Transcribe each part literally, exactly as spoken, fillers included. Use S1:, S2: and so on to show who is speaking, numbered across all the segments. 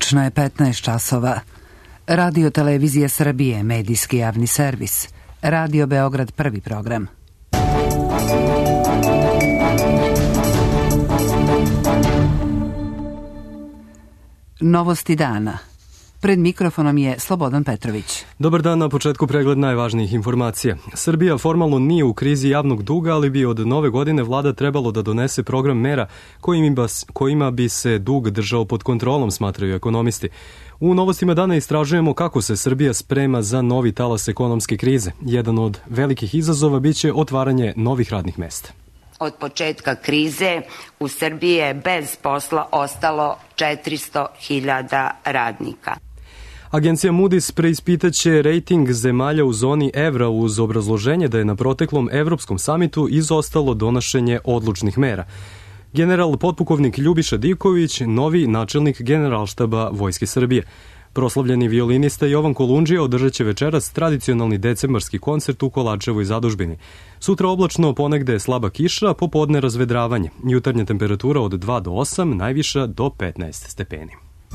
S1: Tačno je petnaest časova. Radio Televizija Srbije, medijski javni servis. Radio Beograd, prvi program. Novosti dana. Pred mikrofonom je Slobodan Petrović.
S2: Dobar dan, na početku pregled najvažnijih informacija. Srbija formalno nije u krizi javnog duga, ali bi od nove godine vlada trebalo da donese program mera kojima bi se dug držao pod kontrolom, smatraju ekonomisti. U novostima dana istražujemo kako se Srbija sprema za novi talas ekonomske krize. Jedan od velikih izazova biće otvaranje novih radnih mesta.
S3: Od početka krize u Srbiji je bez posla ostalo četiristo hiljada radnika.
S2: Agencija Moody's preispitaće rejting zemalja u zoni evra uz obrazloženje da je na proteklom Evropskom samitu izostalo donošenje odlučnih mera. General potpukovnik Ljubiša Divković, novi načelnik Generalštaba Vojske Srbije. Proslavljeni violinista Jovan Kolundžija održat će večeras tradicionalni decembarski koncert u Kolarčevoj zadužbini. Sutra oblačno, ponegde slaba kiša, popodne razvedravanje. Jutarnja temperatura od dva do osam, najviša do petnaest stepeni.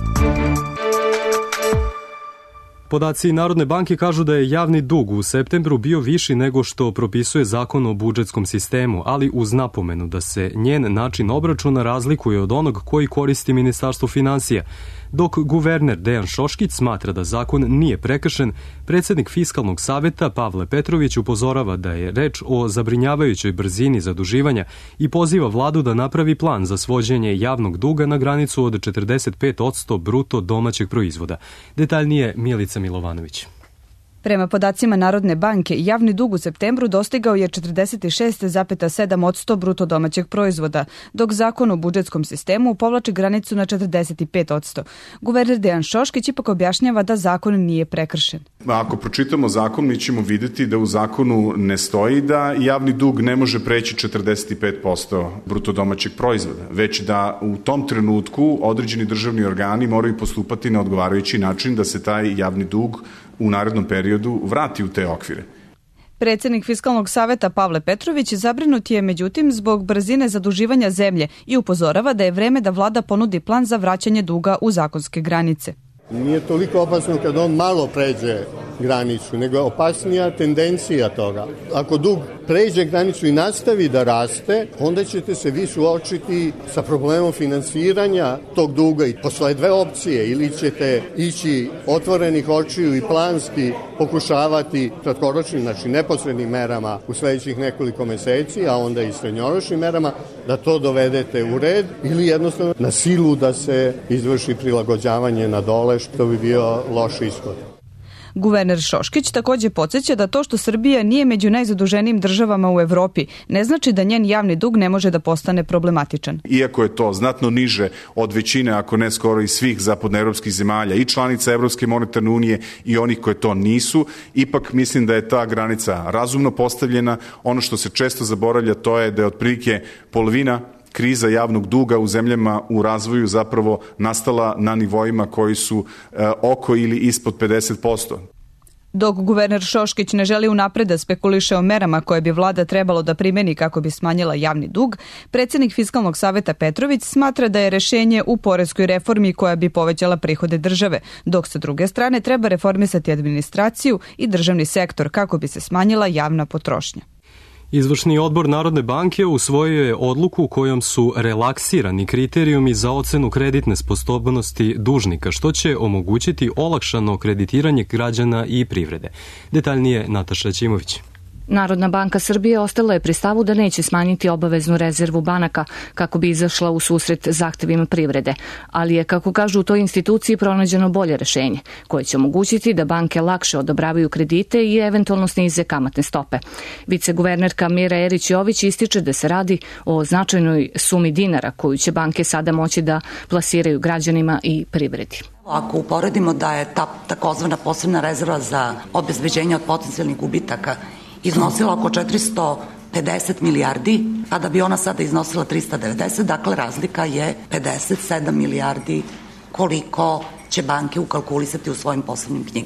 S2: Podaci Narodne banke kažu da je javni dug u septembru bio viši nego što propisuje zakon o budžetskom sistemu, ali uz napomenu da se njen način obračuna razlikuje od onog koji koristi Ministarstvo finansija. Dok guverner Dejan Šoškić smatra da zakon nije prekršen, predsednik Fiskalnog saveta Pavle Petrović upozorava da je reč o zabrinjavajućoj brzini zaduživanja i poziva vladu da napravi plan za svođenje javnog duga na granicu od četrdeset pet posto bruto domaćeg proizvoda. Detaljnije Milica Milovanović.
S4: Prema podacima Narodne banke, javni dug u septembru dostigao je četrdeset šest zarez sedam posto bruto domaćeg proizvoda, dok zakon o budžetskom sistemu povlači granicu na četrdeset pet posto. Guverner Dejan Šoškić ipak objašnjava da zakon nije prekršen.
S5: Ako pročitamo zakon, mi ćemo videti da u zakonu ne stoji da javni dug ne može preći četrdeset pet posto bruto domaćeg proizvoda, već da u tom trenutku određeni državni organi moraju postupati na odgovarajući način da se taj javni dug u narednom periodu vrati u te okvire.
S4: Predsednik Fiskalnog saveta Pavle Petrović zabrinut je međutim zbog brzine zaduživanja zemlje i upozorava da je vreme da vlada ponudi plan za vraćanje duga u zakonske granice.
S6: Nije toliko opasno kad on malo pređe granicu, nego je opasnija tendencija toga. Ako dug pređe granicu i nastavi da raste, onda ćete se vi suočiti sa problemom finansiranja tog duga i postoje dve opcije. Ili ćete ići otvorenih očiju i planski pokušavati kratkoročnim, znači neposrednim merama u sledećih nekoliko meseci, a onda i srednjoročnim merama, da to dovedete u red, ili jednostavno na silu da se izvrši prilagođavanje na dole, što bi bio loš ishod.
S4: Guverner Šoškić takođe podsjeća da to što Srbija nije među najzaduženijim državama u Evropi ne znači da njen javni dug ne može da postane problematičan.
S5: Iako je to znatno niže od većine, ako ne skoro i svih zapadnoevropskih zemalja i članica Evropske monetarne unije i onih koje to nisu, ipak mislim da je ta granica razumno postavljena. Ono što se često zaboravlja to je da je otprilike polovina kriza javnog duga u zemljama u razvoju zapravo nastala na nivoima koji su e, oko ili ispod pedeset posto.
S4: Dok guverner Šoškić ne želi unapred da spekuliše o merama koje bi vlada trebalo da primeni kako bi smanjila javni dug, predsednik Fiskalnog saveta Petrović smatra da je rešenje u poreskoj reformi koja bi povećala prihode države, dok sa druge strane treba reformisati administraciju i državni sektor kako bi se smanjila javna potrošnja.
S2: Izvršni odbor Narodne banke usvojio je odluku kojom su relaksirani kriterijumi za ocenu kreditne sposobnosti dužnika, što će omogućiti olakšano kreditiranje građana i privrede. Detaljnije Nataša Ćimović.
S7: Narodna banka Srbije ostala je pri stavu da neće smanjiti obaveznu rezervu banaka kako bi izašla u susret zahtevima privrede, ali je, kako kažu u toj instituciji, pronađeno bolje rešenje, koje će omogućiti da banke lakše odobravaju kredite i eventualno snize kamatne stope. Viceguvernerka Mira Erić-Jović ističe da se radi o značajnoj sumi dinara koju će banke sada moći da plasiraju građanima i privredi.
S8: Ako uporedimo da je ta takozvana posebna rezerva za obezbeđenje od potencijalnih gubitaka iznosila oko četiristo pedeset milijardi, a da bi ona sada iznosila trista devedeset, dakle razlika je pedeset sedam milijardi koliko će banke ukalkulisati u svojim poslovnim knjigama.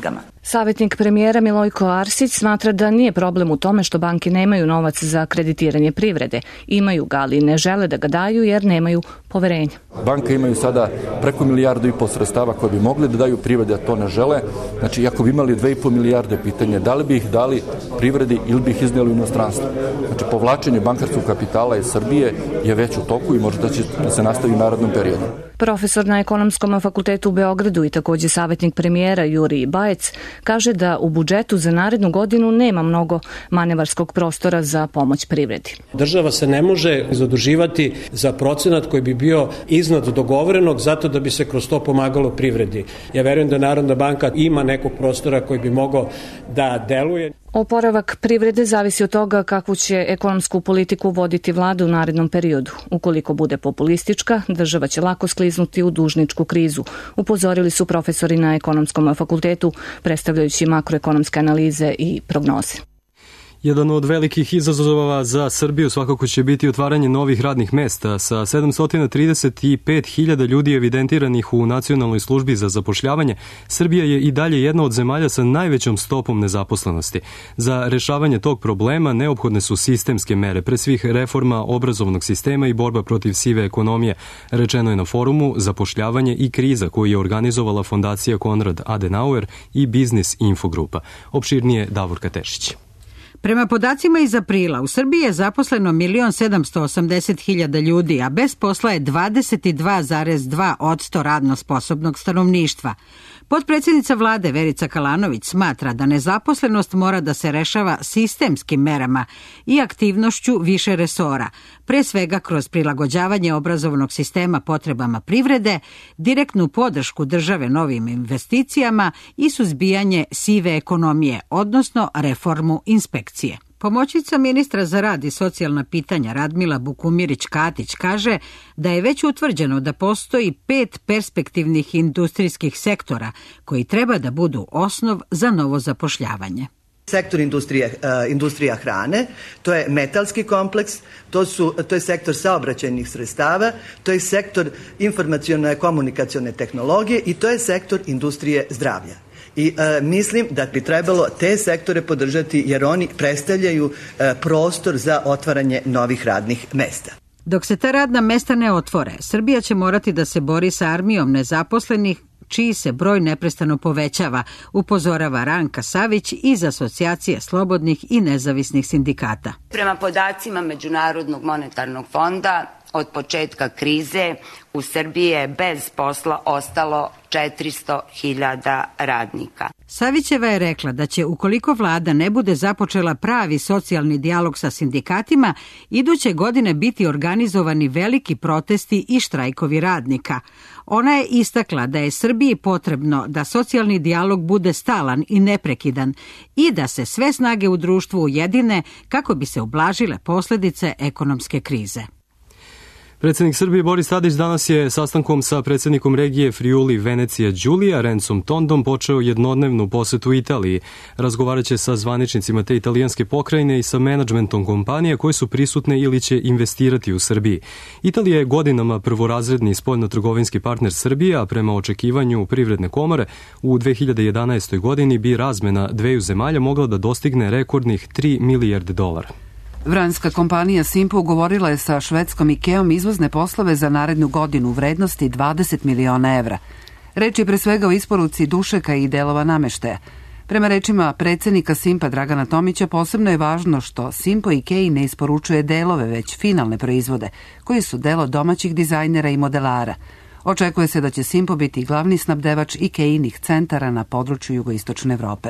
S7: Savjetnik premijera Milojko Arsić smatra da nije problem u tome što banke nemaju novac za kreditiranje privrede. Imaju ga, ali ne žele da ga daju jer nemaju poverenja.
S9: Banke imaju sada preko milijardu i pol sredstava koje bi mogli da daju privrede, a to ne žele. Znači, ako bi imali dve i po milijarde, pitanje da li bi ih dali privredi ili bi ih iznijeli u inostranstvo. Znači, povlačenje bankarskog kapitala iz Srbije je već u toku i možda će da se nastavi u narednom periodu.
S7: Profesor na Ekonomskom fakultetu u Beogradu i također savjetnik premijera Jurij Bajec kaže da u budžetu za narednu godinu nema mnogo manevarskog prostora za pomoć privredi.
S10: Država se ne može zaduživati za procenat koji bi bio iznad dogovorenog zato da bi se kroz to pomagalo privredi. Ja verujem da Narodna banka ima nekog prostora koji bi mogao da deluje.
S7: Oporavak privrede zavisi od toga kakvu će ekonomsku politiku voditi vlada u narednom periodu. Ukoliko bude populistička, država će lako skliznuti u dužničku krizu, upozorili su profesori na Ekonomskom fakultetu, predstavljajući makroekonomske analize i prognoze.
S2: Jedan od velikih izazova za Srbiju svakako će biti otvaranje novih radnih mesta. Sa sedamsto trideset pet hiljada ljudi evidentiranih u Nacionalnoj službi za zapošljavanje, Srbija je i dalje jedna od zemalja sa najvećom stopom nezaposlenosti. Za rešavanje tog problema neophodne su sistemske mere, pre svih reforma obrazovnog sistema i borba protiv sive ekonomije, rečeno je na forumu Zapošljavanje i kriza koji je organizovala fondacija Konrad Adenauer i Biznis Infogrupa. Opširnije Davorka Tešić.
S11: Prema podacima iz aprila, u Srbiji je zaposleno milion sedamsto osamdeset hiljada ljudi, a bez posla je dvadeset dva zarez dva posto radno sposobnog stanovništva. Potpredsjednica vlade Verica Kalanović smatra da nezaposlenost mora da se rešava sistemskim merama i aktivnošću više resora, pre svega kroz prilagođavanje obrazovnog sistema potrebama privrede, direktnu podršku države novim investicijama i suzbijanje sive ekonomije, odnosno reformu inspekcije. Pomoćnica ministra za rad i socijalna pitanja Radmila Bukumirić-Katić kaže da je već utvrđeno da postoji pet perspektivnih industrijskih sektora koji treba da budu osnov za novo zapošljavanje.
S12: Sektor industrije, industrija hrane, to je metalski kompleks, to, su, to je sektor saobraćajnih sredstava, to je sektor informacione komunikacione tehnologije i to je sektor industrije zdravlja. I e, mislim da bi trebalo te sektore podržati jer oni predstavljaju e, prostor za otvaranje novih radnih mesta.
S11: Dok se ta radna mesta ne otvore, Srbija će morati da se bori sa armijom nezaposlenih čiji se broj neprestano povećava, upozorava Ranka Savić iz Asocijacije slobodnih i nezavisnih sindikata.
S3: Prema podacima Međunarodnog monetarnog fonda, od početka krize u Srbiji je bez posla ostalo četiristo hiljada radnika.
S11: Savićeva je rekla da će, ukoliko vlada ne bude započela pravi socijalni dijalog sa sindikatima, iduće godine biti organizovani veliki protesti i štrajkovi radnika. Ona je istakla da je Srbiji potrebno da socijalni dijalog bude stalan i neprekidan i da se sve snage u društvu ujedine kako bi se ublažile posljedice ekonomske krize.
S2: Predsjednik Srbije Boris Tadić danas je sastankom sa predsjednikom regije Friuli Venecija Đulija Rencom Tondom počeo jednodnevnu posetu Italiji. Razgovarat će sa zvaničnicima te italijanske pokrajine i sa menadžmentom kompanije koje su prisutne ili će investirati u Srbiji. Italija je godinama prvorazredni spoljnotrgovinski partner Srbije, a prema očekivanju Privredne komore u dve hiljade jedanaestoj godini bi razmena dveju zemalja mogla da dostigne rekordnih tri milijarde dolara.
S1: Vranjska kompanija Simpo ugovorila je sa švedskom Ikeom izvozne poslove za narednu godinu u vrednosti dvadeset miliona evra. Reč je pre svega o isporuci dušeka i delova nameštaja. Prema rečima predsjednika Simpa Dragana Tomića, posebno je važno što Simpo Ikei ne isporučuje delove, već finalne proizvode, koji su delo domaćih dizajnera i modelara. Očekuje se da će Simpo biti glavni snabdevač Ikeinih centara na području jugoistočne Evrope.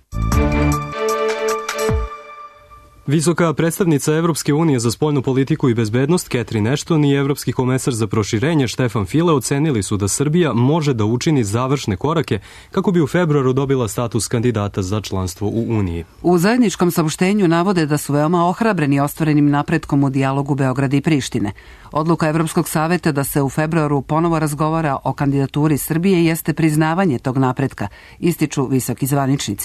S2: Visoka predstavnica Evropske unije za spoljnu politiku i bezbednost Catherine Ashton i evropski komesar za proširenje Štefan File ocenili su da Srbija može da učini završne korake kako bi u februaru dobila status kandidata za članstvo u Uniji.
S1: U zajedničkom saopštenju navode da su veoma ohrabreni ostvarenim napretkom u dijalogu Beograda i Prištine. Odluka Evropskog saveta da se u februaru ponovo razgovara o kandidaturi Srbije jeste priznavanje tog napretka, ističu visoki zvaničnici.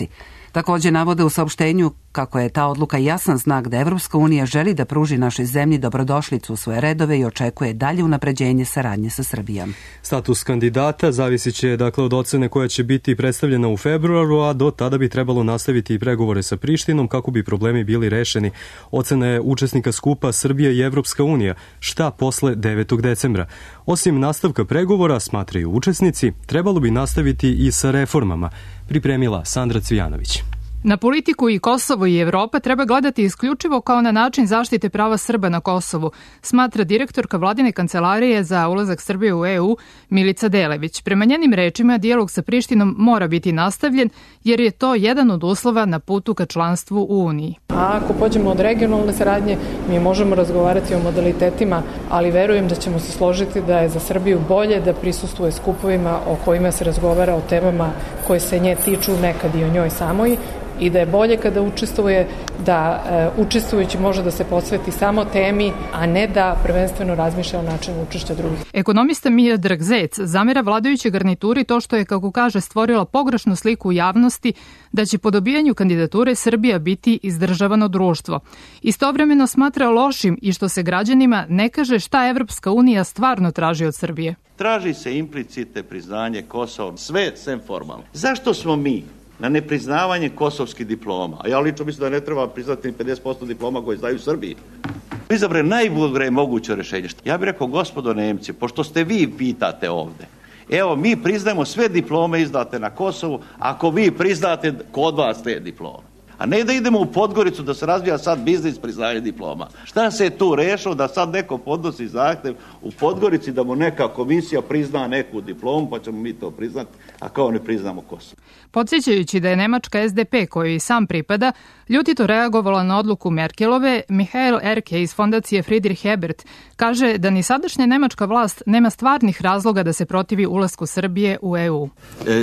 S1: Takođe navode u saopštenju kako je ta odluka jasan znak da Evropska unija želi da pruži našoj zemlji dobrodošlicu u svoje redove i očekuje dalje unapređenje saradnje sa Srbijom.
S2: Status kandidata zavisit će dakle od ocene koja će biti predstavljena u februaru, a do tada bi trebalo nastaviti i pregovore sa Prištinom kako bi problemi bili rešeni. Ocena je učesnika skupa Srbija i Evropska unija. Šta posle devetog decembra? Osim nastavka pregovora, smatraju učesnici, trebalo bi nastaviti i sa reformama, pripremila Sandra Cvijanović.
S13: Na politiku i Kosovo i Evropa treba gledati isključivo kao na način zaštite prava Srba na Kosovu, smatra direktorka Vladine kancelarije za ulazak Srbije u E U Milica Delević. Prema njenim rečima, dijalog sa Prištinom mora biti nastavljen jer je to jedan od uslova na putu ka članstvu u Uniji.
S14: A ako pođemo od regionalne saradnje, mi možemo razgovarati o modalitetima, ali verujem da ćemo se složiti da je za Srbiju bolje da prisustvuje skupovima o kojima se razgovara o temama koje se nje tiču, nekad i o njoj samoj, i da je bolje kada učestvuje, da e, učestvujući može da se posveti samo temi, a ne da prvenstveno razmišlja o načinu učešća drugih.
S13: Ekonomista Miodrag Zec zamera vladajućoj garnituri to što je, kako kaže, stvorila pogrešnu sliku u javnosti da će po dobijanju kandidature Srbija biti izdržavano društvo. Istovremeno smatra lošim i što se građanima ne kaže šta Evropska unija stvarno traži od Srbije.
S15: Traži se implicite priznanje Kosova, sve sem formalno. Zašto smo mi na nepriznavanje kosovskih diploma, a ja lično mislim da ne treba priznati ni pedeset posto diploma koje znaju u Srbiji, izabre najbolje moguće rešenje. Ja bih rekao, gospodo Nemci, pošto ste vi pitate ovde, evo, mi priznajemo sve diplome izdate na Kosovu, ako vi priznate kod vas te diplome. A ne da idemo u Podgoricu da se razvija sad biznis priznanje diploma. Šta se je tu rešilo da sad neko podnosi zahtev u Podgorici da mu neka komisija prizna neku diplomu, pa ćemo mi to priznati, a kao ne priznamo Kosovo.
S13: Podsjećajući da je Nemačka S D P, kojoj i sam pripada, ljutito reagovala na odluku Merkelove, Mihael Erke iz fondacije Friedrich Ebert kaže da ni sadašnja nemačka vlast nema stvarnih razloga da se protivi ulasku Srbije u E U.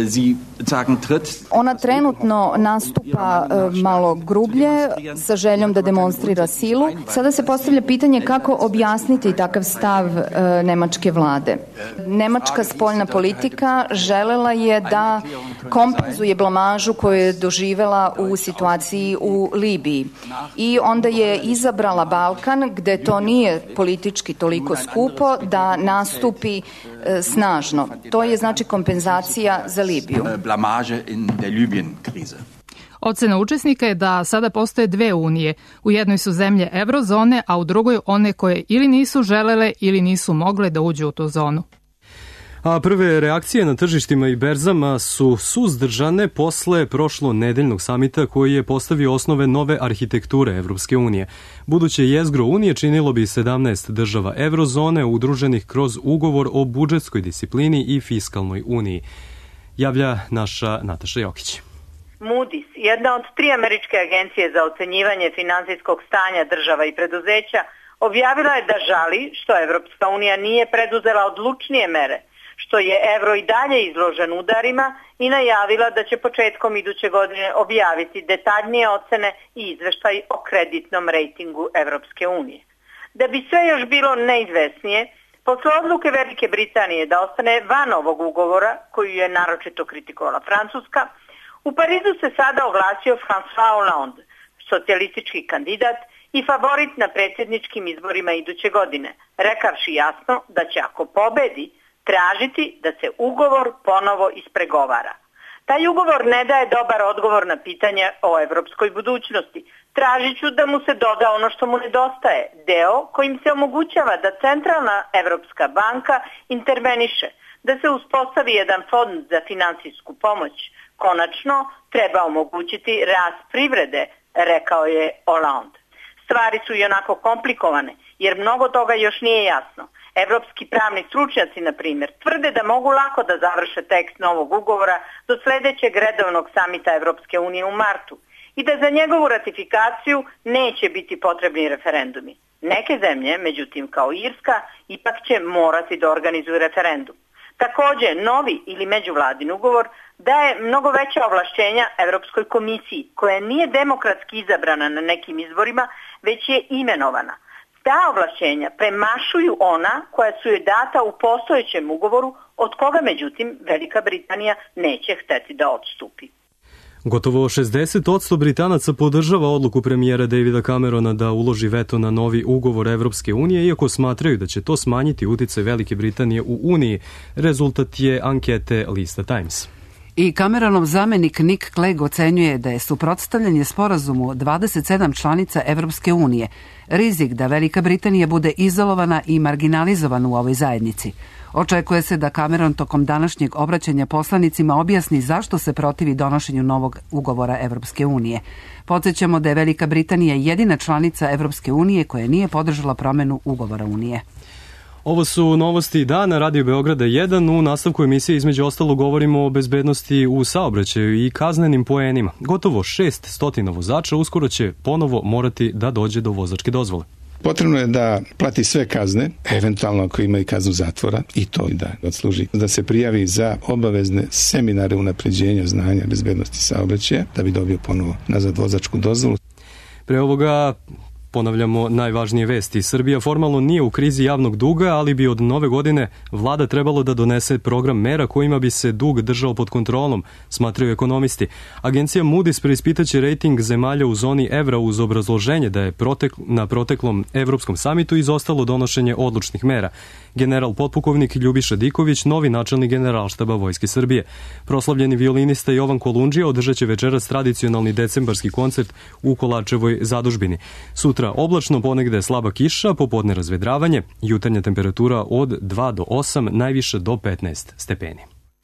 S16: Ona trenutno nastupa malo grublje sa željom da demonstrira silu. Sada se postavlja pitanje kako objasniti takav stav nemačke vlade. Nemačka spoljna politika želela je da kompenzuje blamažu koju je doživela u situaciji u Libiji. I onda je izabrala Balkan, gde to nije politički toliko skupo, da nastupi e, snažno. To je znači kompenzacija za Libiju.
S17: Blamage in der Libyen-Krise.
S13: Ocena učesnika je da sada postoje dve unije. U jednoj su zemlje eurozone, a u drugoj one koje ili nisu želele ili nisu mogle da uđu u tu zonu.
S2: A prve reakcije na tržištima i berzama su suzdržane posle prošlo nedeljnog samita koji je postavio osnove nove arhitekture Evropske unije. Buduće jezgro unije činilo bi sedamnaest država eurozone udruženih kroz ugovor o budžetskoj disciplini i fiskalnoj uniji. Javlja naša Nataša Jokić.
S18: Moody's, jedna od tri američke agencije za ocenjivanje finansijskog stanja država i preduzeća, objavila je da žali što Evropska unija nije preduzela odlučnije mere, što je evro i dalje izložen udarima, i najavila da će početkom iduće godine objaviti detaljnije ocene i izveštaj o kreditnom rejtingu Evropske unije. Da bi sve još bilo neizvesnije, posle odluke Velike Britanije da ostane van ovog ugovora, koju je naročito kritikovala Francuska, u Parizu se sada oglasio François Hollande, socijalistički kandidat i favorit na predsjedničkim izborima iduće godine, rekavši jasno da će, ako pobedi, tražiti da se ugovor ponovo ispregovara. Taj ugovor ne daje dobar odgovor na pitanje o evropskoj budućnosti. Tražit ću da mu se doda ono što mu nedostaje, deo kojim se omogućava da Centralna Evropska banka interveniše, da se uspostavi jedan fond za finansijsku pomoć. Konačno, treba omogućiti rast privrede, rekao je Hollande. Stvari su i onako komplikovane, jer mnogo toga još nije jasno. Evropski pravni stručnjaci, na primjer, tvrde da mogu lako da završe tekst novog ugovora do sljedećeg redovnog samita Evropske unije u martu i da za njegovu ratifikaciju neće biti potrebni referendumi. Neke zemlje, međutim kao Irska, ipak će morati da organizuju referendum. Također, novi ili međuvladin ugovor daje mnogo veća ovlašćenja Evropskoj komisiji, koja nije demokratski izabrana na nekim izborima, već je imenovana. Ta ovlašćenja premašuju ona koja su joj data u postojećem ugovoru, od koga međutim Velika Britanija neće hteti da odstupi.
S2: Gotovo šezdeset posto Britanaca podržava odluku premijera Davida Camerona da uloži veto na novi ugovor Evropske unije, iako smatraju da će to smanjiti uticaj Velike Britanije u Uniji. Rezultat je ankete Lista Times.
S1: I Cameronov zamenik Nick Clegg ocenjuje da je suprotstavljanje sporazumu dvadeset sedam članica Evropske unije rizik da Velika Britanija bude izolovana i marginalizovana u ovoj zajednici. Očekuje se da Cameron tokom današnjeg obraćanja poslanicima objasni zašto se protivi donošenju novog ugovora Evropske unije. Podsjećamo da je Velika Britanija jedina članica Evropske unije koja nije podržala promenu ugovora Unije.
S2: Ovo su novosti dana, Radio Beograda jedan. U nastavku emisije između ostalo govorimo o bezbednosti u saobraćaju i kaznenim poenima. Gotovo šest stotina vozača uskoro će ponovo morati da dođe do vozačke dozvole.
S19: Potrebno je da plati sve kazne, eventualno ako ima i kaznu zatvora, i to da odsluži, da se prijavi za obavezne seminare unapređenja znanja bezbednosti saobraćaja, da bi dobio ponovo nazad vozačku dozvolu.
S2: Pre ovoga ponavljamo najvažnije vesti. Srbija formalno nije u krizi javnog duga, ali bi od nove godine vlada trebalo da donese program mera kojima bi se dug držao pod kontrolom, smatraju ekonomisti. Agencija Moody's preispitaće rejting zemalja u zoni evra uz obrazloženje da je protek, na proteklom Evropskom samitu izostalo donošenje odlučnih mera. General potpukovnik Ljubiša Diković, novi načelnik Generalštaba Vojske Srbije. Proslavljeni violinista Jovan Kolundžija održat će večeras tradicionalni decembarski koncert u Kolačevoj zadužbini. Sutra oblačno, ponegde slaba kiša, popodne razvedravanje, jutarnja temperatura od dva do osam, najviše do petnaest stepeni.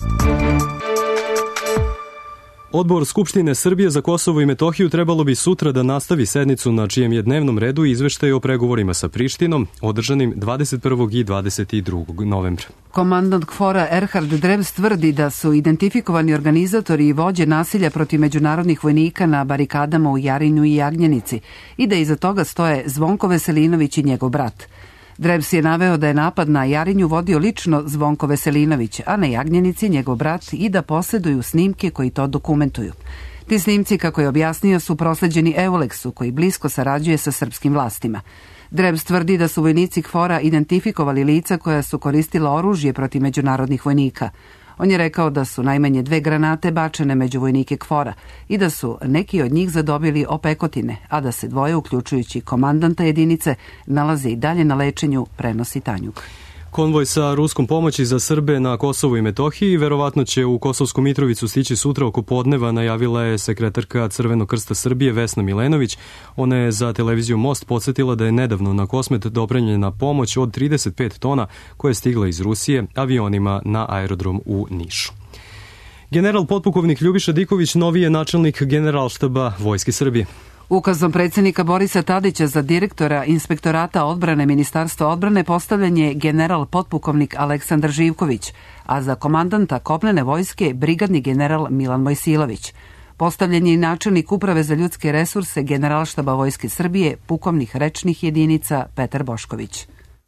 S2: Odbor Skupštine Srbije za Kosovo i Metohiju trebalo bi sutra da nastavi sednicu na čijem je dnevnom redu izveštaj o pregovorima sa Prištinom, održanim dvadeset prvog i dvadeset drugog novembra.
S1: Komandant KFOR-a Erhard Drebs tvrdi da su identifikovani organizatori i vođe nasilja protiv međunarodnih vojnika na barikadama u Jarinju i Jagnjenici i da iza toga stoje Zvonko Veselinović i njegov brat. Drebs je naveo da je napad na Jarinju vodio lično Zvonko Veselinović, a na Jagnjenici njegov brat i da posjeduju snimke koji to dokumentuju. Ti snimci, kako je objasnio, su prosleđeni Euleksu, koji blisko sarađuje sa srpskim vlastima. Drebs tvrdi da su vojnici KFOR-a identifikovali lica koja su koristila oružje protiv međunarodnih vojnika. On je rekao da su najmanje dve granate bačene među vojnike KFOR-a i da su neki od njih zadobili opekotine, a da se dvoje, uključujući komandanta jedinice, nalaze i dalje na lečenju, prenosi Tanjug.
S2: Konvoj sa ruskom pomoći za Srbe na Kosovu i Metohiji verovatno će u Kosovsku Mitrovicu stići sutra oko podneva, najavila je sekretarka Crvenog krsta Srbije Vesna Milenović. Ona je za televiziju Most podsjetila da je nedavno na Kosmet dopremljena pomoć od trideset pet tona koja je stigla iz Rusije avionima na aerodrom u Nišu. General potpukovnik Ljubiša Diković novi je načelnik Generalštaba Vojske Srbije.
S1: Ukazom predsjednika Borisa Tadića za direktora Inspektorata odbrane Ministarstva odbrane postavljen je general potpukovnik Aleksandar Živković, a za komandanta kopnene vojske brigadni general Milan Mojsilović. Postavljen je i načelnik Uprave za ljudske resurse Generalštaba Vojske Srbije, pukovnik rečnih jedinica Petar Bošković.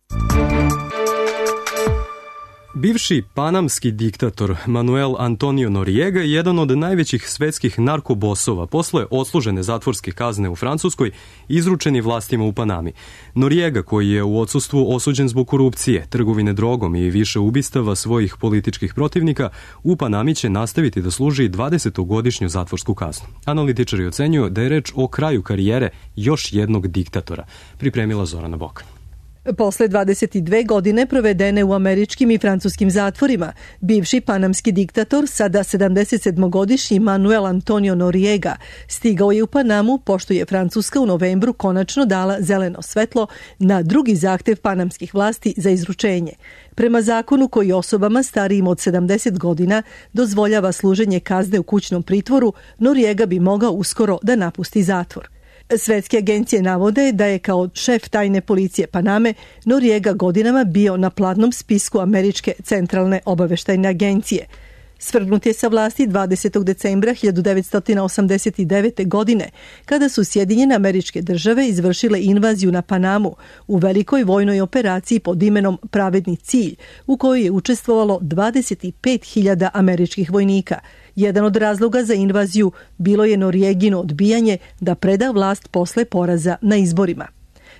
S2: Bivši panamski diktator Manuel Antonio Noriega je jedan od najvećih svetskih narkobosova. Posle odslužene zatvorske kazne u Francuskoj izručen je vlastima u Panami. Noriega, koji je u odsustvu osuđen zbog korupcije, trgovine drogom i više ubistava svojih političkih protivnika, u Panami će nastaviti da služi dvadesetogodišnju zatvorsku kaznu. Analitičari ocenjuju da je reč o kraju karijere još jednog diktatora. Pripremila Zorana Bokan.
S20: Posle dvadeset dve godine provedene u američkim i francuskim zatvorima, bivši panamski diktator, sada sedamdesetsedmogodišnji Manuel Antonio Noriega, stigao je u Panamu pošto je Francuska u novembru konačno dala zeleno svetlo na drugi zahtev panamskih vlasti za izručenje. Prema zakonu koji osobama starijim od sedamdeset godina dozvoljava služenje kazne u kućnom pritvoru, Noriega bi mogao uskoro da napusti zatvor. Svetske agencije navode da je kao šef tajne policije Paname Noriega godinama bio na platnom spisku Američke centralne obaveštajne agencije. Svrgnut je sa vlasti dvadesetog decembra hiljadu devetsto osamdeset devete. godine, kada su Sjedinjene Američke Države izvršile invaziju na Panamu u velikoj vojnoj operaciji pod imenom Pravedni cilj, u kojoj je učestvovalo dvadeset pet hiljada američkih vojnika. Jedan od razloga za invaziju bilo je Noriegino odbijanje da preda vlast posle poraza na izborima.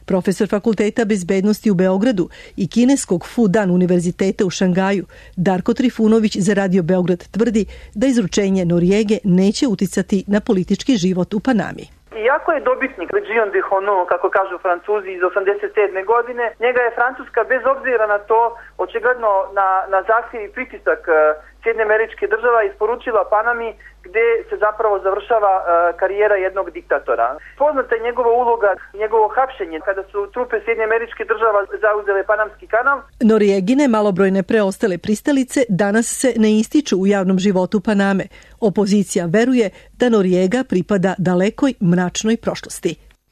S20: profesor Fakulteta bezbednosti u Beogradu i kineskog Fudan univerziteta u Šangaju, Darko Trifunović za Radio Beograd tvrdi da izručenje Norijege neće uticati na politički život u Panami.
S21: Iako je dobitnik Legion de Honor, kako kažu Francuzi, iz osamdeset sedme godine, njega je Francuska bez obzira na to, očigledno na, na zahtjev i pritisak Sjedinjenih Američkih Država isporučila Panami, gde se zapravo završava uh, karijera jednog diktatora. Poznata je njegova uloga, njegovo hapšenje kada su trupe Sjedinjenih Američkih Država zauzele Panamski kanal.
S20: Norijegine malobrojne preostale pristalice danas se ne ističu u javnom životu Paname. Opozicija veruje da Norijega pripada dalekoj mračnoj prošlosti.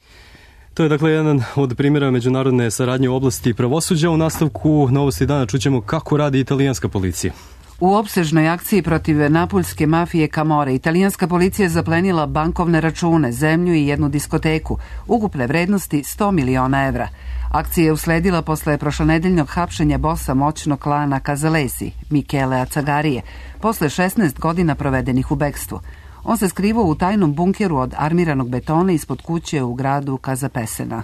S2: To je dakle jedan od primjera međunarodne saradnje u oblasti pravosuđa. U nastavku Novosti dana čućemo kako radi italijanska policija.
S1: U opsežnoj akciji protiv napuljske mafije Camorre, italijanska policija zaplenila bankovne račune, zemlju i jednu diskoteku, ukupne vrednosti sto miliona evra. Akcija je usledila posle prošlonedeljnog hapšenja bosa moćnog klana Casalesi, Michele Acciagarije, posle šesnaest godina provedenih u bekstvu. On se skrivao u tajnom bunkeru od armiranog betona ispod kuće u gradu Casapesena.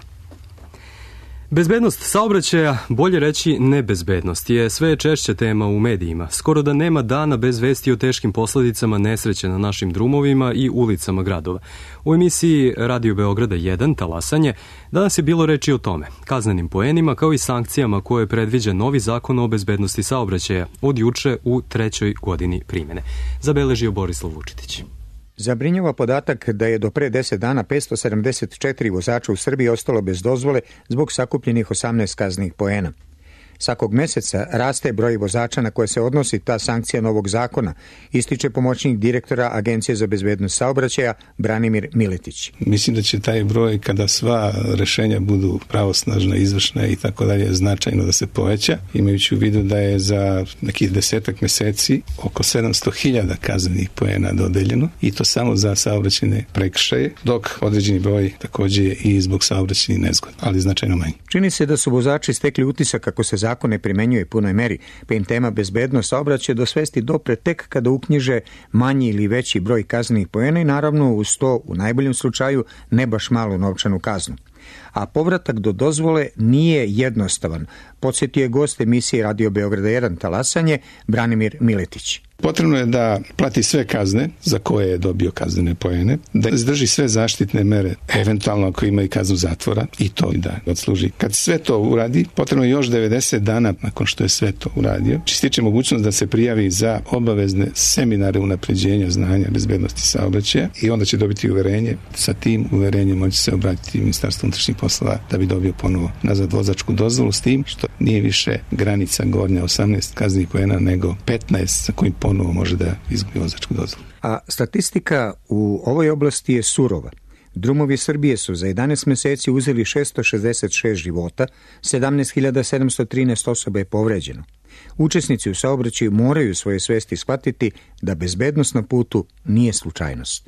S2: Bezbednost saobraćaja, bolje reći nebezbednost, je sve češća tema u medijima. Skoro da nema dana bez vesti o teškim posljedicama nesreće na našim drumovima i ulicama gradova. U emisiji Radio Beograda jedan, Talasanje, danas je bilo reči o tome, kaznenim poenima kao i sankcijama koje predviđa novi zakon o bezbednosti saobraćaja od juče u trećoj godini primjene. Zabeležio Borislav Vučitić.
S22: Zabrinjava podatak da je do pre deset dana petsto sedamdeset četiri vozača u Srbiji ostalo bez dozvole zbog sakupljenih osamnaest kaznenih poena. Svakog meseca raste broj vozača na koje se odnosi ta sankcija novog zakona, ističe pomoćnik direktora Agencije za bezbednost saobraćaja Branimir Miletić.
S19: Mislim da će taj broj, kada sva rešenja budu pravosnažna, izvršna i tako dalje, značajno da se poveća, imajući u vidu da je za nekih desetak meseci oko sedamsto hiljada kaznenih poena dodeljeno i to samo za saobraćajne prekršaje, dok određeni broj takođe je i zbog saobraćajnih nezgoda, ali značajno manji.
S22: Čini se da su vozači stekli utisak kako se zakon ne primenjuje punoj meri, pa im tema bezbednost saobraćaja do svesti dopre tek kada uknjiže manji ili veći broj kaznenih poena i naravno uz to, u najboljem slučaju, ne baš malu novčanu kaznu. A povratak do dozvole nije jednostavan, podsjetio je gost emisije Radio Beograda jedan Talasanje Branimir Miletić.
S19: Potrebno je da plati sve kazne za koje je dobio kaznene poene, da izdrži sve zaštitne mere, eventualno ako ima i kaznu zatvora, i to da odsluži. Kad sve to uradi, potrebno je još devedeset dana nakon što je sve to uradio, stiče mogućnost da se prijavi za obavezne seminare unapređenja znanja bezbednosti saobraćaja i onda će dobiti uverenje. Sa tim uverenjem moći se obratiti Ministarstvu unutrašnjih poslova da bi dobio ponovo nazad vozačku dozvolu, s tim što nije više granica gornja osamnaest kaznenih poena nego petnaest sa kojim ponovo može da izgubi vozačku dozvolu.
S22: A statistika u ovoj oblasti je surova. Drumovi Srbije su za jedanaest meseci uzeli šesto šezdeset šest života, sedamnaest hiljada sedamsto trinaest osoba je povređeno. Učesnici u saobraćaju moraju svoje svesti shvatiti da bezbednost na putu nije slučajnost.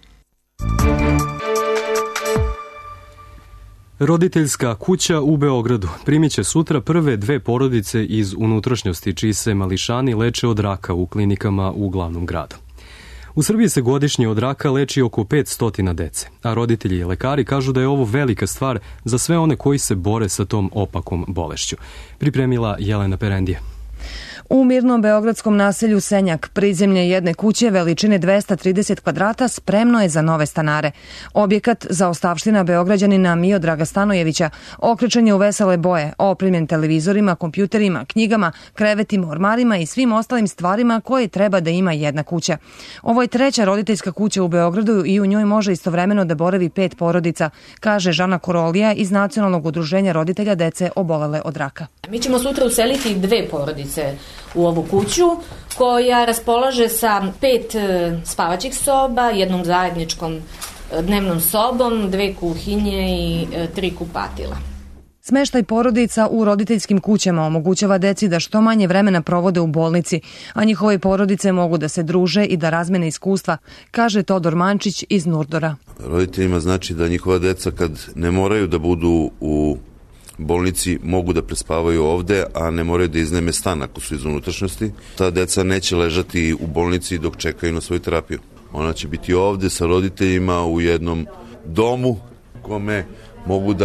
S2: Roditeljska kuća u Beogradu primit će sutra prve dve porodice iz unutrašnjosti čiji se mališani leče od raka u klinikama u glavnom gradu. U Srbiji se godišnje od raka leči oko petsto dece, a roditelji i lekari kažu da je ovo velika stvar za sve one koji se bore sa tom opakom bolešću. Pripremila Jelena Perendija.
S23: U mirnom beogradskom naselju Senjak prizemlje jedne kuće veličine dvesta trideset kvadrata spremno je za nove stanare. Objekat za ostavština Beograđanina Miodraga Stanojevića okrečen je u vesele boje, opremljen televizorima, kompjuterima, knjigama, krevetima, ormarima i svim ostalim stvarima koje treba da ima jedna kuća. Ovo je treća roditeljska kuća u Beogradu i u njoj može istovremeno da boravi pet porodica, kaže Žana Korolija iz Nacionalnog udruženja roditelja dece obolele od raka.
S24: Mi ćemo sutra useliti dve porodice u ovu kuću koja raspolaže sa pet spavaćih soba, jednom zajedničkom dnevnom sobom, dve kuhinje i tri kupatila.
S23: Smeštaj porodica u roditeljskim kućama omogućava deci da što manje vremena provode u bolnici, a njihove porodice mogu da se druže i da razmene iskustva, kaže Todor Mančić iz Nurdora.
S25: Roditeljima znači da njihova deca kad ne moraju da budu u bolnici mogu da prespavaju ovde, a ne moraju da iznajme stan ako su iz unutrašnjosti. Ta deca neće ležati u bolnici dok čekaju na svoju terapiju. Ona će biti ovde sa roditeljima u jednom domu kome mogu da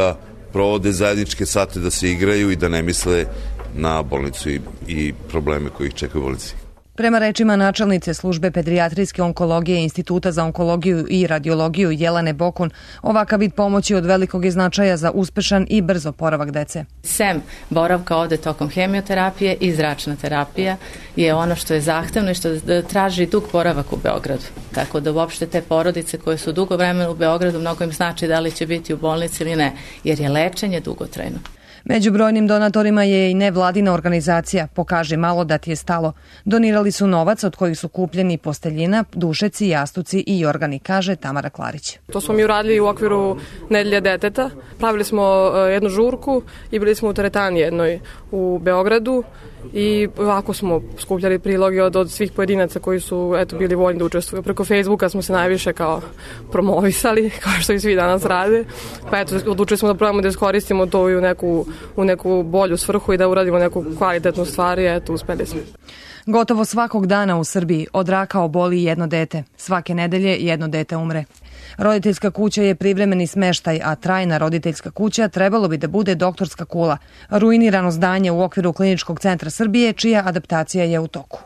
S25: provode zajedničke sate, da se igraju i da ne misle na bolnicu i, i probleme koji ih čekaju u bolnici.
S23: Prema rečima načelnice službe pedijatrijske onkologije Instituta za onkologiju i radiologiju Jelene Bokun, ovakav vid pomoći od velikog je značaja za uspešan i brz oporavak dece.
S4: Sem boravka ovde tokom hemioterapije i zračna terapija je ono što je zahtevno i što traži dug boravak u Beogradu. Tako da uopšte te porodice koje su dugo vremena u Beogradu, mnogo im znači da li će biti u bolnici ili ne, jer je lečenje dugotrajno.
S23: Među brojnim donatorima je i nevladina organizacija Pokaži malo da ti je stalo. Donirali su novac od kojih su kupljeni posteljina, dušeci, jastuci i organi, kaže Tamara Klarić.
S5: To smo mi uradili u okviru Nedelje deteta. Pravili smo jednu žurku i bili smo u teretani jednoj u Beogradu i ovako smo skupljali priloge od, od svih pojedinaca koji su eto, bili voljni da učestvuju. Preko Facebooka smo se najviše kao promovisali, kao što i svi danas rade. Pa eto, odlučili smo da probamo da iskoristimo to i u neku, u neku bolju svrhu i da uradimo neku kvalitetnu stvar i eto, uspeli smo.
S23: Gotovo svakog dana u Srbiji od raka oboli jedno dete. Svake nedelje jedno dete umre. Roditeljska kuća je privremeni smeštaj, a trajna roditeljska kuća trebalo bi da bude doktorska kula, ruinirano zdanje u okviru Kliničkog centra Srbije, čija adaptacija je u toku.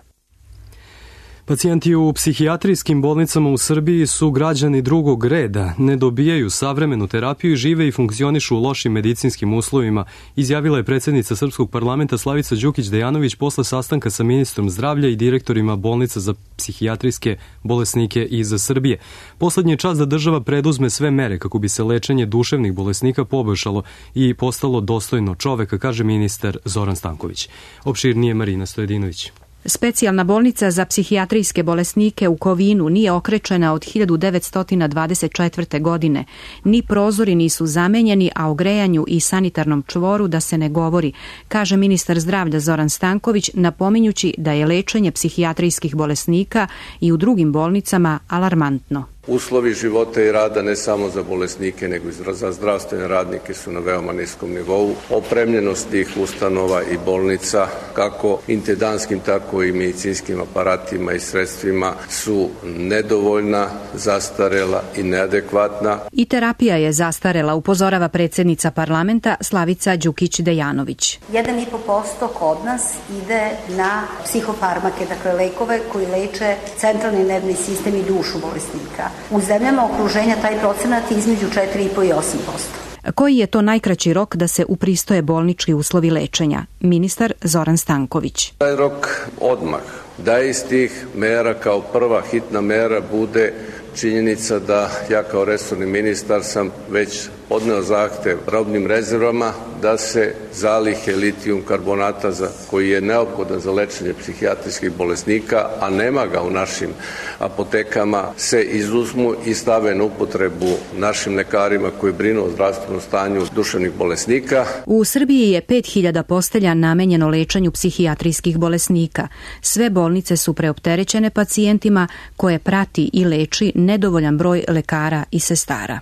S2: Pacijenti u psihijatrijskim bolnicama u Srbiji su građani drugog reda, ne dobijaju savremenu terapiju i žive i funkcionišu u lošim medicinskim uslovima, izjavila je predsjednica Srpskog parlamenta Slavica Đukić-Dejanović posle sastanka sa ministrom zdravlja i direktorima bolnica za psihijatrijske bolesnike iz Srbije. Poslednji je čas da država preduzme sve mere kako bi se lečenje duševnih bolesnika poboljšalo i postalo dostojno čoveka, kaže ministar Zoran Stanković. Opširnije Marina Stojedinović.
S6: Specijalna bolnica za psihijatrijske bolesnike u Kovinu nije okrečena od hiljadu devetsto dvadeset četvrte. godine. Ni prozori nisu zamenjeni, a o grejanju i sanitarnom čvoru da se ne govori, kaže ministar zdravlja Zoran Stanković, napominjući da je lečenje psihijatrijskih bolesnika i u drugim bolnicama alarmantno.
S8: Uslovi života i rada ne samo za bolesnike, nego i za zdravstvene radnike su na veoma niskom nivou. Opremljenost tih ustanova i bolnica, kako intendantskim, tako i medicinskim aparatima i sredstvima, su nedovoljna, zastarela i neadekvatna.
S6: I terapija je zastarela, upozorava predsjednica parlamenta Slavica Đukić-Dejanović.
S9: jedan i po posto kod nas ide na psihofarmake, dakle lekove koji leče centralni nervni sistem i dušu bolesnika. U zemljama okruženja taj procenat je između četiri i po i osam posto.
S6: Koji je to najkraći rok da se upristoje bolnički uslovi lečenja? Ministar Zoran Stanković.
S8: Taj rok odmah, da iz tih mera kao prva hitna mera bude činjenica da ja kao resorni ministar sam već podneo zahtev robnim rezervama da se zalihe litijum karbonata za, koji je neophodan za lečenje psihijatrijskih bolesnika, a nema ga u našim apotekama, se izuzmu i stave na upotrebu našim lekarima koji brinu o zdravstvenom stanju duševnih bolesnika.
S6: U Srbiji je pet hiljada postelja namenjeno lečenju psihijatrijskih bolesnika. Sve bolnice su preopterećene pacijentima koje prati i leči nedovoljan broj lekara i sestara.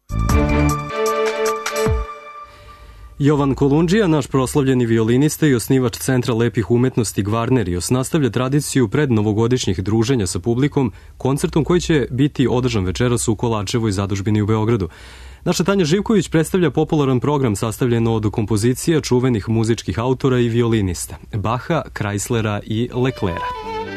S2: Jovan Kolundžija, naš proslavljeni violinista i osnivač Centra lepih umetnosti Gvarnerios, nastavlja tradiciju prednovogodišnjih druženja sa publikom koncertom koji će biti održan večeras u Kolačevoj zadužbini u Beogradu. Naša Tanja Živković predstavlja popularan program sastavljen od kompozicija čuvenih muzičkih autora i violinista Baha, Kreislera i Leclerca.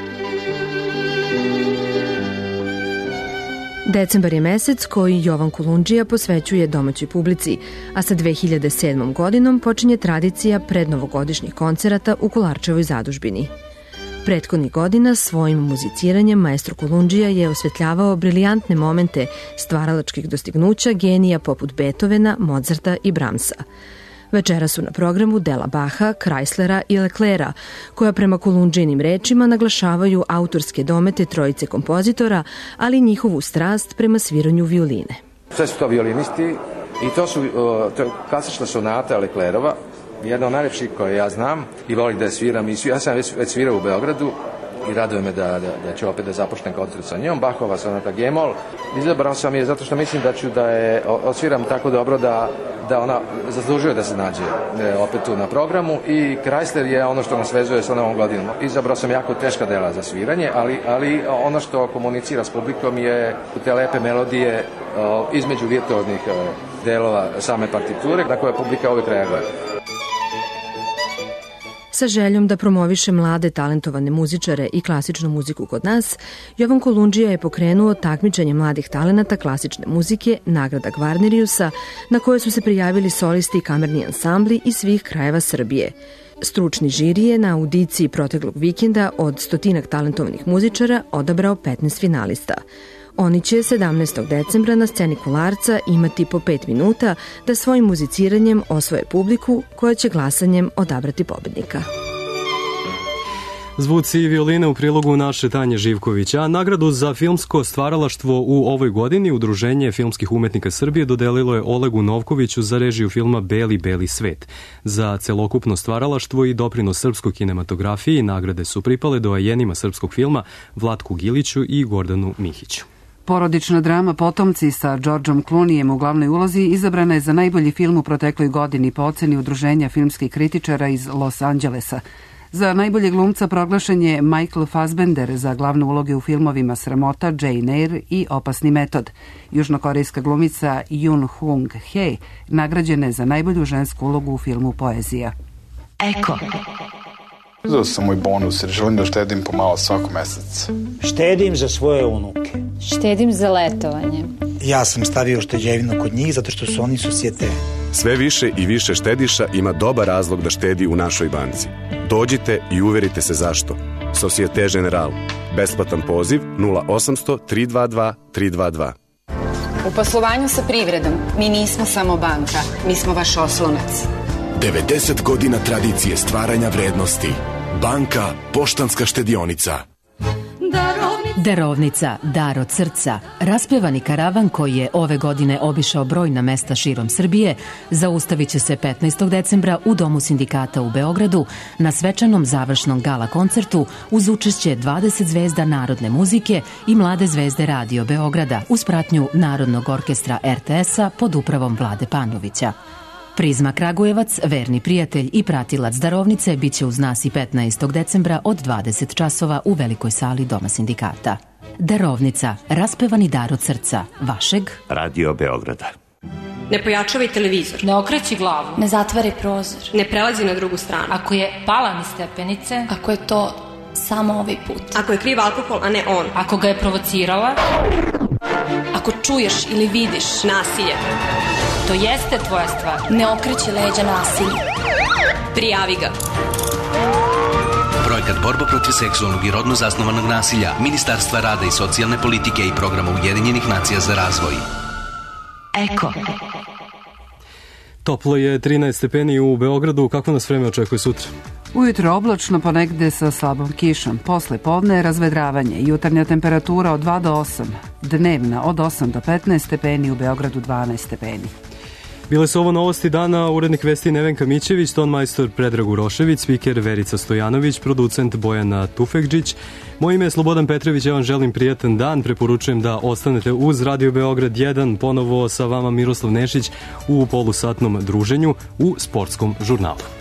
S26: Decembar je mesec koji Jovan Kolundžija posvećuje domaćoj publici, a sa dve hiljade sedmom. godinom počinje tradicija prednovogodišnjih koncerata u Kolarčevoj zadužbini. Prethodnih godina svojim muziciranjem maestro Kolundžija je osvetljavao briljantne momente stvaralačkih dostignuća genija poput Beethovena, Mozarta i Brahmsa. Večera su na programu dela Baha, Kreislera i Leclerca, koja prema Kolundžijinim rečima naglašavaju autorske domete trojice kompozitora, ali njihovu strast prema sviranju violine.
S27: Sve su to violinisti i to su to je klasična sonata Leclercova, jedna od najlepših koje ja znam i volim da je sviram. I ja sam već, već svirao u Beogradu i raduje me da, da, da ću opet da započnem koncert sa njom. Bachova sonata G-mol. Izabrao sam je zato što mislim da ću da je odsviram tako dobro da, da ona zaslužuje da se nađe opet tu na programu. I Kreisler je ono što nas vezuje sa novom godinom. Izabrao sam jako teška dela za sviranje, ali, ali ono što komunicira s publikom je te lepe melodije između virtuoznih delova same partiture na koje publika uvijek reaguje.
S26: Sa željom da promoviše mlade talentovane muzičare i klasičnu muziku kod nas, Jovan Kolundžija je pokrenuo takmičenje mladih talenata klasične muzike, nagrada Gvarneriusa, na koje su se prijavili solisti i kamerni ansambli iz svih krajeva Srbije. Stručni žiri je na audiciji proteklog vikenda od stotinak talentovanih muzičara odabrao petnaest finalista. Oni će sedamnaestog decembra na sceni Kolarca imati po pet minuta da svojim muziciranjem osvoje publiku koja će glasanjem odabrati pobednika.
S2: Zvuci i violine u prilogu naše Tanje Živković, a nagradu za filmsko stvaralaštvo u ovoj godini Udruženje filmskih umetnika Srbije dodelilo je Olegu Novkoviću za režiju filma Beli, beli svet. Za celokupno stvaralaštvo i doprinos srpskoj kinematografiji nagrade su pripale doajenima srpskog filma Vlatku Giliću i Gordanu Mihiću.
S1: Porodična drama Potomci sa Georgeom Clooneyem u glavnoj ulozi izabrana je za najbolji film u protekloj godini po oceni Udruženja filmskih kritičara iz Los Angelesa. Za najbolje glumca proglašen je Michael Fassbender za glavne uloge u filmovima Sramota, Jane Eyre i Opasni metod. Južnokorejska glumica Yoon Hung Hye nagrađena je za najbolju žensku ulogu u filmu Poezija.
S3: Eko. Uzeo sam moj bonus jer želim da štedim pomalo svako mesec.
S7: Štedim za svoje unuke.
S10: Štedim za letovanje.
S7: Ja sam stavio šteđevinu kod njih zato što su oni susjete.
S11: Sve više i više štediša ima dobar razlog da štedi u našoj banci. Dođite i uverite se zašto. Societe Generale. Besplatan poziv nula osamsto tri dva dva tri dva dva.
S12: U poslovanju sa privredom mi nismo samo banka, mi smo vaš oslonac.
S14: devedeset godina tradicije stvaranja vrednosti. Banka Poštanska štedionica.
S15: Darovnica, dar od srca. Raspevani karavan koji je ove godine obišao brojna mesta širom Srbije zaustavit će se petnaestog decembra u Domu sindikata u Beogradu na svečanom završnom gala koncertu uz učešće dvadeset zvezda narodne muzike i mlade zvezde Radio Beograda uz pratnju Narodnog orkestra er te es-a pod upravom Vlade Panovića. Prizma Kragujevac, verni prijatelj i pratilac darovnice, bit će uz nas i petnaestog decembra od dvadeset časova u velikoj sali Doma sindikata. Darovnica, raspevani dar od srca, vašeg
S28: Radio Beograda.
S29: Ne pojačavaj televizor.
S10: Ne okreći glavu.
S29: Ne zatvari prozor. Ne prelazi na drugu stranu.
S10: Ako je pala mi stepenice.
S29: Ako je to samo ovaj put. Ako je kriv alkohol, a ne on.
S10: Ako ga je provocirala.
S29: Ako čuješ ili vidiš nasilje.
S10: To jeste tvoja stvar.
S29: Ne okreći leđa nasilju. Prijavi ga.
S30: Projekat Borba protiv seksualnog i rodno zasnovanog nasilja Ministarstva rada i socijalne politike i programa Ujedinjenih nacija za razvoj.
S15: Eko.
S2: Toplo je trinaest stepeni u Beogradu. Kako nas vreme očekuje sutra?
S1: Ujutro oblačno, ponegde sa slabom kišom. Posle podne razvedravanje. Jutarnja temperatura od dva do osam. Dnevna od osam do petnaest stepeni, u Beogradu dvanaest stepeni.
S2: Bile su ovo novosti dana, urednik vesti Nevenka Mićević, ton majstor Predrag Urošević, spiker Verica Stojanović, producent Bojana Tufekđić. Moje ime je Slobodan Petrević, ja vam želim prijatan dan, preporučujem da ostanete uz Radio Beograd jedan, ponovo sa vama Miroslav Nešić u polusatnom druženju u sportskom žurnalu.